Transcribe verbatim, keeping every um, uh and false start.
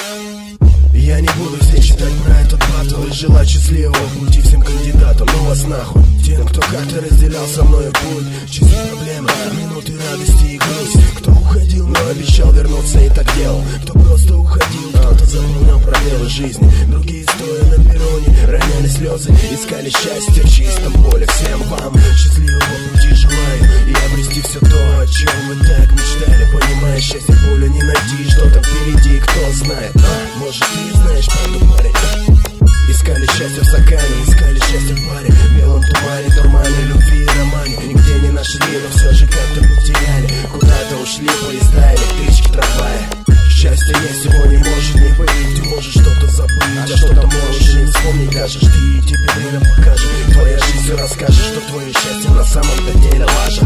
Я не буду здесь читать про этот батл и желать счастливого пути всем кандидатам. Ну вас нахуй, тем, кто как-то разделял со мной путь через проблемы, минуты радости и грусть. Кто уходил, но обещал вернуться и так делал. Кто просто уходил, кто-то заполнял пробелы жизни. Другие, стоя на перроне, роняли слезы, искали счастье в чистом поле. Всем вам счастливого пути желаю и обрести все то, о чем вы так мечтали. Понимая, счастье в поле не найти, что там впереди, кто знает. А, может, ты знаешь правду, парень? Искали счастье в стакане, искали счастье в баре, в белом тумане, дурмане, любви и романе. Нигде не нашли, но все же как-то потеряли. Куда-то ушли поезда, электрички, трамваи. Счастье есть, его не может не быть. Ты можешь что-то забыть, а что-то можешь не вспомнить даже. Ты и тебе время покажет, твоя жизнь все расскажет, что твое счастье на самом-то деле важно.